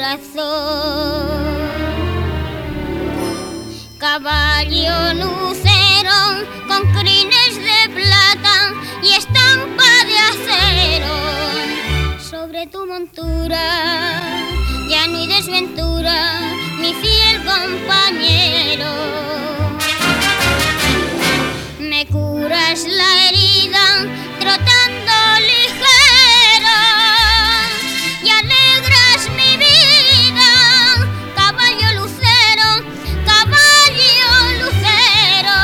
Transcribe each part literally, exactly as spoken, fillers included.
corazón. Caballo lucero con crines de plata y estampa de acero. Sobre tu montura ya no hay desventura, mi fiel compañero. Me curas la herida trotando ligero y alegras mi vida, caballo lucero, caballo lucero.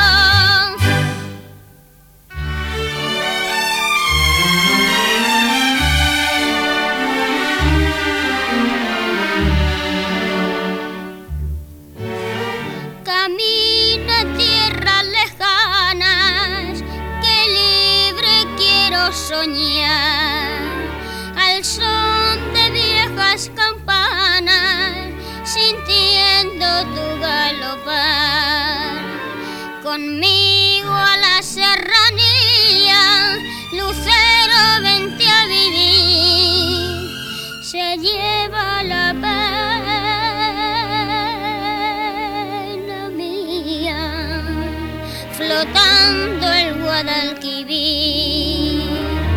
Camina tierras lejanas, que libre quiero soñar, al son de viejas campanas, sintiendo tu galopar. Conmigo a la serranía, lucero, vente a vivir, se lleva la pena mía, flotando el Guadalquivir.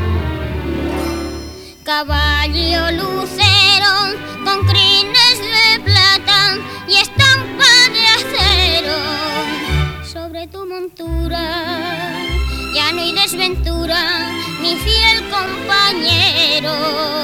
Caballo lucero con crines de plata y estampa de acero. Sobre tu montura ya no hay desventura, mi fiel compañero.